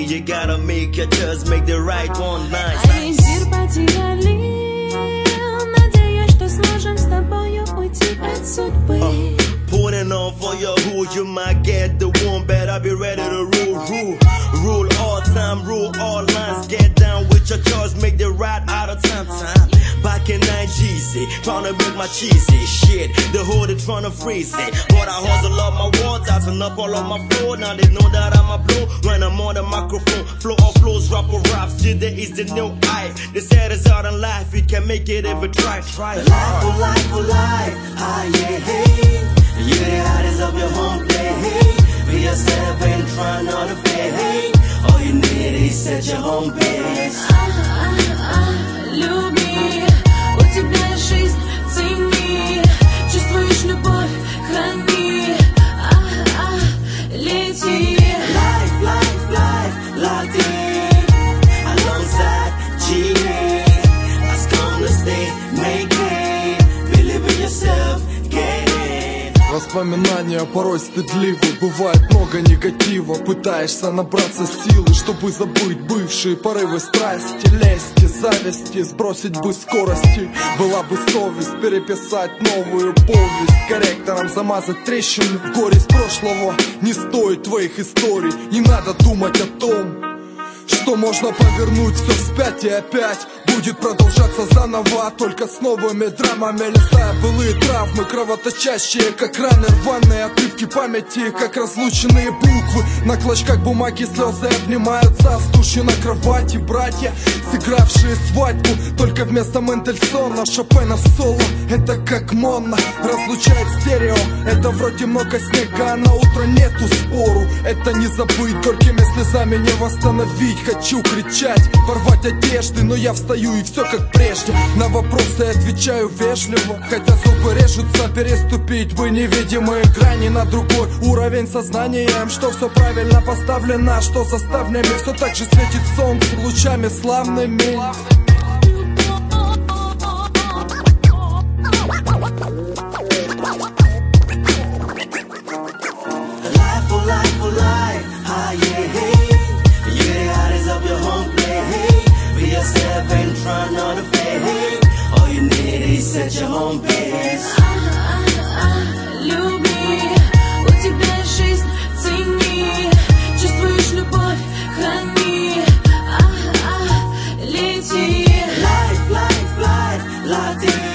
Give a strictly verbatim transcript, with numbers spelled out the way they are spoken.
You gotta make your choice, make the right one. Nice, Ориентир потеряли, надеюсь, что сможем с тобою уйти от судьбы. uh, Putting on for your who, you might get the one. Better be ready to rule, rule, rule all time, rule all lines. Get down with your choice, make the right out of time, time. Back in nine G C, tryna make my cheesy shit. The hood is tryna freeze it. But I hustle up my words, I turn up all on my floor. Now they know that I'm a blow when I'm on the microphone. Flow off flows, rap or raps, today is the new hype. They said it's out in life, you can make it if you try, try. Life for life for life, ah yeah, hey. You're the hottest of your home play, hey. Be yourself and try not to fade, hey. All you need is set your home base. Люби, у тебя жизнь, цени. Чувствуешь любовь, храни. Лети. Life, life, life, locked in alongside G A. I've come to stay, make it. Believe in yourself, get it. Воспоминания порой стыдливы, бывает много негатива. Пытаешься набраться силы, чтобы забыть бывшие порывы страсти, лести, зависти, сбросить бы скорости. Была бы совесть переписать новую повесть, корректором замазать трещины в горе с прошлого. Не стоит твоих историй, не надо думать о том, что можно повернуть все вспять и опять будет продолжаться заново, только с новыми драмами. Листая былые травмы, кровоточащие, как раны, рваные отрывки памяти, как разлученные буквы. На клочках бумаги слезы обнимаются, стуши на кровати. Братья, сыгравшие свадьбу, только вместо Мендельсона Шопена в соло. Это как Монна разлучает стерео. Это вроде много снега, а на утро нету спору. Это не забыть, горькими слезами не восстановить. Хочу кричать, порвать одежды, но я встаю и все как прежде. На вопросы отвечаю вежливо, хотя зубы режутся переступить вы невидимые грани на другой уровень сознанием, что все правильно поставлено, что со ставнями все так же светит солнце лучами славными. Life for life for life, ah yeah, hey. You're the hottest of your home play, hey. Be yourself and try not to fade, hey. All you need is set your home base. Люби, у тебя жизнь, цени. Чувствуешь любовь, храни. Лети. Life, life, life, locked in